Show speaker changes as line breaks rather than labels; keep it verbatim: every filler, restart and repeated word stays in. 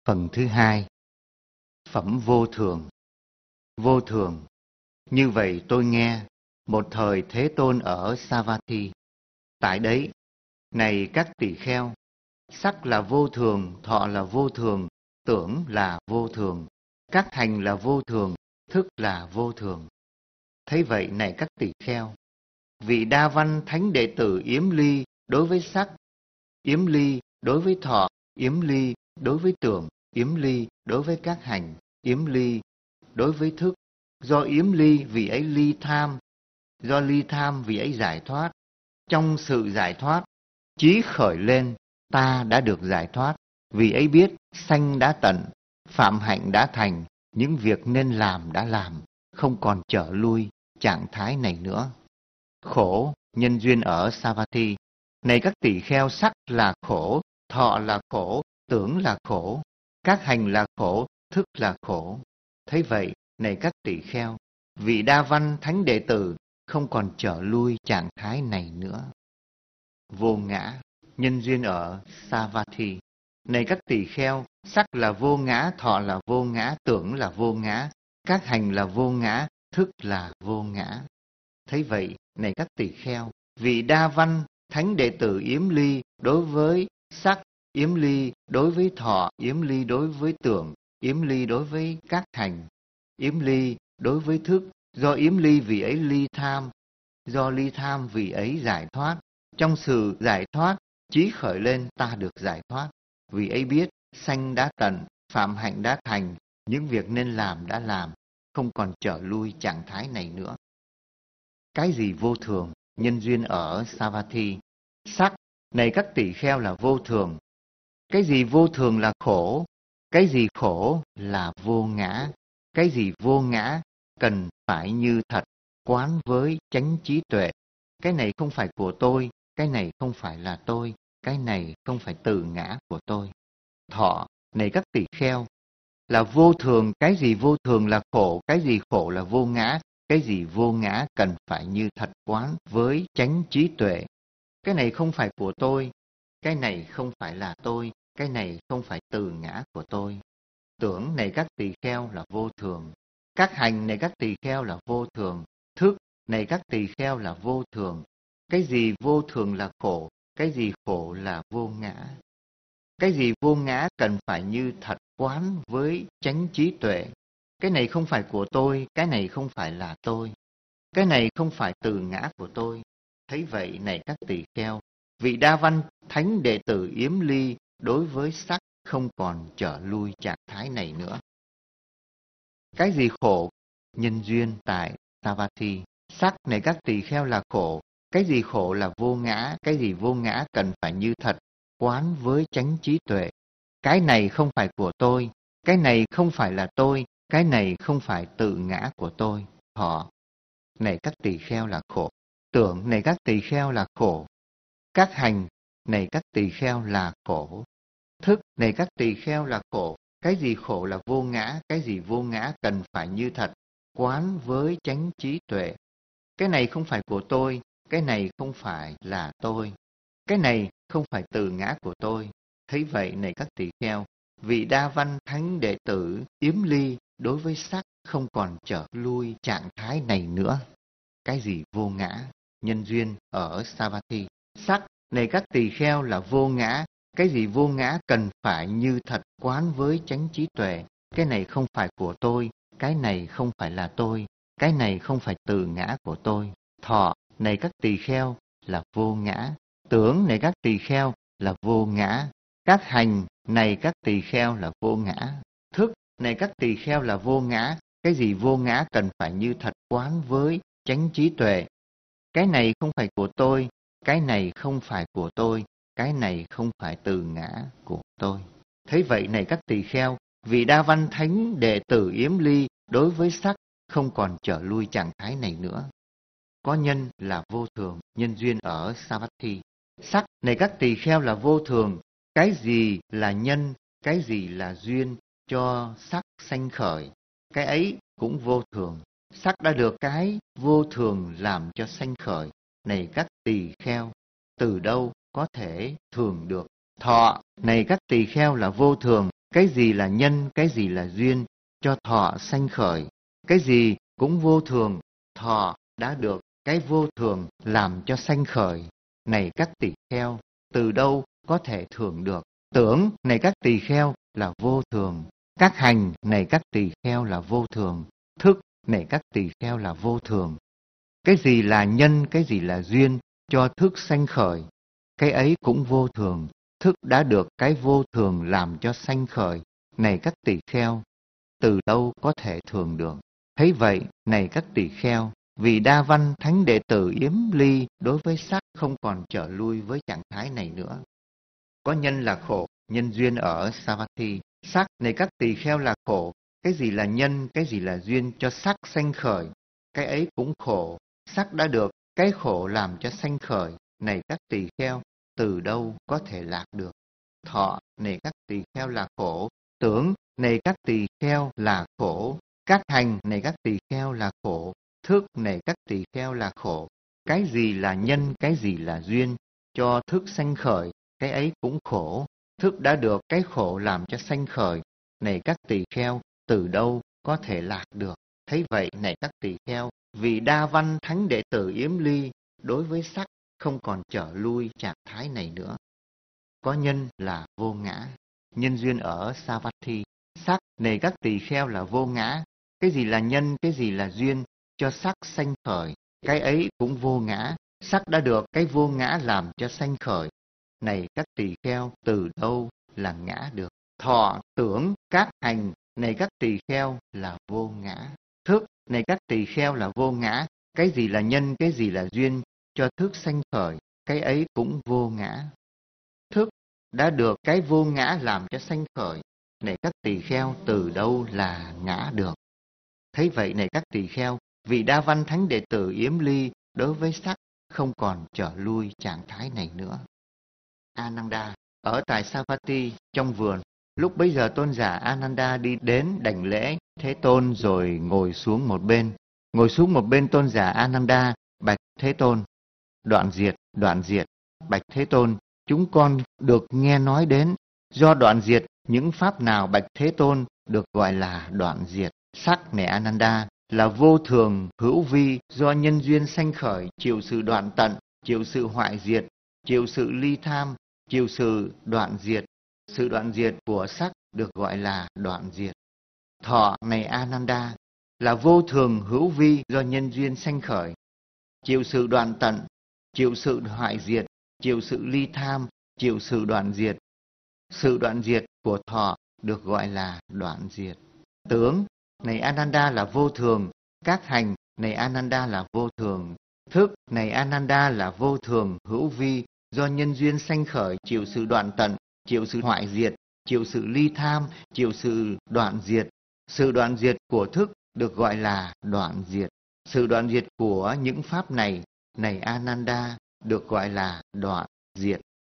Phần thứ hai, phẩm vô thường. Vô thường. Như vậy tôi nghe, một thời Thế Tôn ở Savatthi. Tại đấy, này các tỳ kheo, sắc là vô thường, thọ là vô thường, tưởng là vô thường, các hành là vô thường, thức là vô thường. Thấy vậy này các tỳ kheo, vị Đa Văn thánh đệ tử Yếm Ly đối với sắc, Yếm Ly đối với thọ, Yếm Ly đối với tưởng, Yếm Ly đối với các hành, Yếm Ly đối với thức. Do Yếm Ly vì ấy ly tham, do ly tham vì ấy giải thoát. Trong sự giải thoát, chí khởi lên, ta đã được giải thoát. Vì ấy biết, sanh đã tận, phạm hạnh đã thành, những việc nên làm đã làm, không còn trở lui trạng thái này nữa. Khổ, nhân duyên ở Savatthi. Này các tỳ kheo, sắc là khổ, thọ là khổ, tưởng là khổ, các hành là khổ, thức là khổ. Thấy vậy, này các tỳ kheo, vị Đa Văn thánh đệ tử không còn trở lui trạng thái này nữa. Vô ngã, nhân duyên ở Savatthi. Này các tỳ kheo, sắc là vô ngã, thọ là vô ngã, tưởng là vô ngã, các hành là vô ngã, thức là vô ngã. Thấy vậy, này các tỳ kheo, vị Đa Văn thánh đệ tử Yếm Ly đối với sắc, Yếm Ly đối với thọ, Yếm Ly đối với tưởng, Yếm Ly đối với các hành, Yếm Ly đối với thức. Do Yếm Ly vì ấy ly tham, do ly tham vì ấy giải thoát. Trong sự giải thoát, chí khởi lên, ta được giải thoát. Vì ấy biết, sanh đã tận, phạm hạnh đã thành, những việc nên làm đã làm, không còn trở lui trạng thái này nữa. Cái gì vô thường, nhân duyên ở Savatthi? Sắc, này các tỳ kheo là vô thường. Cái gì vô thường là khổ, cái gì khổ là vô ngã, cái gì vô ngã cần phải như thật, quán với chánh trí tuệ. Cái này không phải của tôi, cái này không phải là tôi, cái này không phải tự ngã của tôi. Thọ, này các tỳ kheo, là vô thường, cái gì vô thường là khổ, cái gì khổ là vô ngã, cái gì vô ngã cần phải như thật quán với chánh trí tuệ. Cái này không phải của tôi, cái này không phải là tôi, cái này không phải từ ngã của tôi. Tưởng, này các tỳ kheo, là vô thường. Các hành, này các tỳ kheo, là vô thường. Thức, này các tỳ kheo, là vô thường. Cái gì vô thường là khổ, cái gì khổ là vô ngã. Cái gì vô ngã cần phải như thật quán với chánh trí tuệ. Cái này không phải của tôi, cái này không phải là tôi, cái này không phải từ ngã của tôi. Thấy vậy này các tỳ kheo, vị Đa Văn thánh đệ tử Yếm Ly đối với sắc không còn trở lui trạng thái này nữa. Cái gì khổ, nhân duyên tại Savatthi. Sắc, này các tỳ kheo, là khổ. Cái gì khổ là vô ngã, cái gì vô ngã cần phải như thật quán với chánh trí tuệ. Cái này không phải của tôi, cái này không phải là tôi, cái này không phải tự ngã của tôi. Thọ, này các tỳ kheo, là khổ. Tưởng, này các tỳ kheo, là khổ. Các hành, này các tỳ kheo, là khổ. Thức, này các tỳ kheo, là khổ. Cái gì khổ là vô ngã, cái gì vô ngã cần phải như thật quán với chánh trí tuệ. Cái này không phải của tôi, cái này không phải là tôi, cái này không phải từ ngã của tôi. Thấy vậy này các tỳ kheo, vị Đa Văn thánh đệ tử Yếm Ly đối với sắc không còn trở lui trạng thái này nữa. Cái gì vô ngã, nhân duyên ở Savatthi. Sắc, này các tỳ kheo, là vô ngã. Cái gì vô ngã cần phải như thật quán với chánh trí tuệ. Cái này không phải của tôi, cái này không phải là tôi, cái này không phải từ ngã của tôi. Thọ, này các tỳ kheo, là vô ngã. Tưởng, này các tỳ kheo, là vô ngã. Các hành, này các tỳ kheo, là vô ngã. Thức, này các tỳ kheo, là vô ngã. Cái gì vô ngã cần phải như thật quán với chánh trí tuệ. Cái này không phải của tôi, cái này không phải của tôi, cái này không phải từ ngã của tôi. Thấy vậy này các tỳ kheo, vị Đa Văn thánh đệ tử Yếm Ly đối với sắc không còn trở lui trạng thái này nữa. Có nhân là vô thường, nhân duyên ở Savatthi. Sắc, này các tỳ kheo, là vô thường. Cái gì là nhân, cái gì là duyên cho sắc sanh khởi, cái ấy cũng vô thường. Sắc đã được cái vô thường làm cho sanh khởi. Này các tỳ kheo, từ đâu có thể thường được? Thọ, này các tỳ kheo, là vô thường. cái gì là nhân, cái gì là duyên cho thọ sanh khởi, cái gì cũng vô thường, thọ đã được cái vô thường làm cho sanh khởi. Này các tỳ kheo, từ đâu có thể thường được? Tưởng này các tỳ kheo là vô thường, các hành này các tỳ kheo là vô thường, thức này các tỳ kheo là vô thường. Cái gì là nhân, cái gì là duyên cho thức sanh khởi, cái ấy cũng vô thường, thức đã được cái vô thường làm cho sanh khởi. Này các tỳ kheo, từ đâu có thể thường được? Thấy vậy, này các tỳ kheo, vì Đa Văn thánh đệ tử Yếm Ly đối với sắc không còn trở lui với trạng thái này nữa. Có nhân là khổ, nhân duyên ở Savatthi. Sắc này các tỳ kheo là khổ, cái gì là nhân, cái gì là duyên cho sắc sanh khởi, cái ấy cũng khổ, sắc đã được cái khổ làm cho sanh khởi. Này các tỳ kheo, từ đâu có thể lạc được? Thọ này các tỳ kheo là khổ, tưởng này các tỳ kheo là khổ, các hành này các tỳ kheo là khổ, thức này các tỳ kheo là khổ. Cái gì là nhân, cái gì là duyên cho thức sanh khởi, cái ấy cũng khổ, thức đã được cái khổ làm cho sanh khởi. Này các tỳ kheo, từ đâu có thể lạc được? Thấy vậy, này các tỳ kheo, vì Đa Văn thánh đệ tử Yếm Ly đối với sắc không còn trở lui trạng thái này nữa. Có nhân là vô ngã, nhân duyên ở Savatthi. Sắc này các tỳ kheo là vô ngã, cái gì là nhân, cái gì là duyên cho sắc sanh khởi, cái ấy cũng vô ngã, sắc đã được cái vô ngã làm cho sanh khởi. Này các tỳ kheo, từ đâu là ngã được? Thọ, tưởng, các hành này các tỳ kheo là vô ngã, thức này các tỳ kheo là vô ngã, cái gì là nhân, cái gì là duyên cho thức sanh khởi, cái ấy cũng vô ngã. Thức đã được cái vô ngã làm cho sanh khởi. Này các tỳ kheo, từ đâu là ngã được? Thấy vậy, này các tỳ kheo, vì Đa Văn thánh đệ tử Yếm Ly đối với sắc không còn trở lui trạng thái này nữa. Ananda ở tại Savatthi trong vườn, lúc bấy giờ tôn giả Ananda đi đến đảnh lễ Thế Tôn rồi ngồi xuống một bên. Ngồi xuống một bên, tôn giả Ananda bạch Thế Tôn: Đoạn diệt, đoạn diệt. Bạch Thế Tôn, chúng con được nghe nói đến do đoạn diệt những pháp nào bạch Thế Tôn được gọi là đoạn diệt? Sắc này Ananda là vô thường hữu vi, do nhân duyên sanh khởi, chịu sự đoạn tận, chịu sự hoại diệt, chịu sự ly tham, chịu sự đoạn diệt. Sự đoạn diệt của sắc được gọi là đoạn diệt. Thọ này Ananda là vô thường hữu vi, do nhân duyên sanh khởi, chịu sự đoạn tận, chịu sự hoại diệt, chịu sự ly tham, chịu sự đoạn diệt. Sự đoạn diệt của thọ được gọi là đoạn diệt. Tướng này Ananda là vô thường, các hành này Ananda là vô thường, thức này Ananda là vô thường hữu vi, do nhân duyên sanh khởi, chịu sự đoạn tận, chịu sự hoại diệt, chịu sự ly tham, chịu sự đoạn diệt. Sự đoạn diệt của thức được gọi là đoạn diệt. Sự đoạn diệt của những pháp này này Ananda được gọi là đoạn diệt.